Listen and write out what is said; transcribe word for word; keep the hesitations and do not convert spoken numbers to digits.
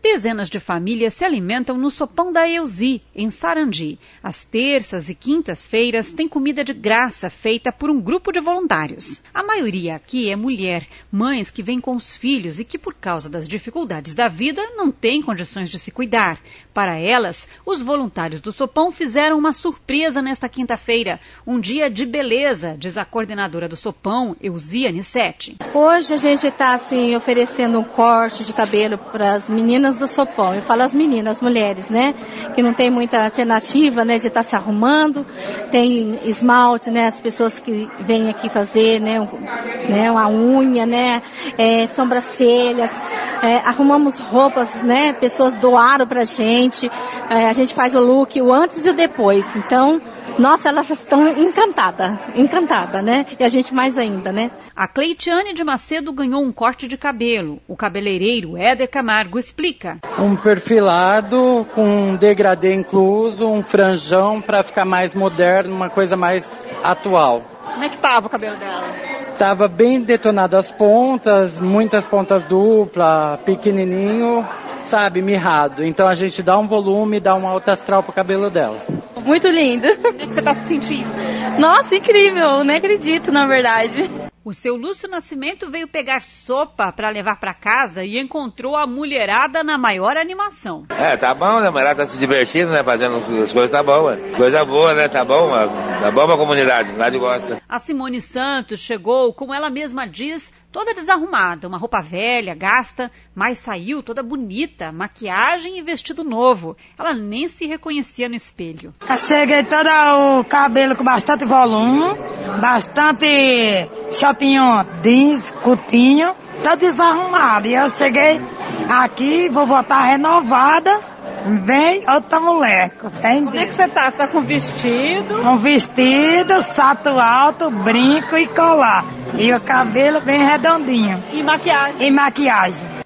Dezenas de famílias se alimentam no sopão da Euzi, em Sarandi. Às terças e quintas-feiras tem comida de graça feita por um grupo de voluntários. A maioria aqui é mulher, mães que vêm com os filhos e que, por causa das dificuldades da vida, não têm condições de se cuidar. Para elas, os voluntários do sopão fizeram uma surpresa nesta quinta-feira, um dia de beleza, diz a coordenadora do sopão, Euzi Anissete. Hoje a gente está assim, oferecendo um corte de cabelo para as meninas do sopão. Eu falo as meninas, as mulheres, né? Que não tem muita alternativa, né? De estar se arrumando. Tem esmalte, né? As pessoas que vêm aqui fazer, né? Um, né? Uma unha, né? É, sobrancelhas. É, arrumamos roupas, né? Pessoas doaram pra gente. É, a gente faz o look, o antes e o depois. Então, nossa, elas estão encantadas, encantadas, né? E a gente mais ainda, né? A Cleitiane de Macedo ganhou um corte de cabelo. O cabeleireiro Éder Camargo explica. Um perfilado com um degradê incluso, um franjão para ficar mais moderno, uma coisa mais atual. Como é que tava o cabelo dela? Tava bem detonado as pontas, muitas pontas duplas, pequenininho, sabe, mirrado. Então a gente dá um volume, dá um alto astral pro cabelo dela. Muito lindo. Como é que você tá se sentindo? Nossa, incrível, nem acredito, na verdade. O seu Lúcio Nascimento veio pegar sopa para levar para casa e encontrou a mulherada na maior animação. É, tá bom, né? A mulherada tá se divertindo, né? Fazendo as coisas, tá bom, né? Coisa boa, né? Tá bom, tá bom pra comunidade, lá de gosta. A Simone Santos chegou, como ela mesma diz, toda desarrumada, uma roupa velha, gasta, mas saiu toda bonita, maquiagem e vestido novo. Ela nem se reconhecia no espelho. Eu cheguei todo o cabelo com bastante volume, bastante shortinho jeans, curtinho, todo desarrumado. E eu cheguei aqui, vou voltar renovada. Vem outra mulher, entende? Como é que você tá? Você tá com vestido? Com vestido, salto alto, brinco e colar. E o cabelo bem redondinho. E maquiagem? E maquiagem.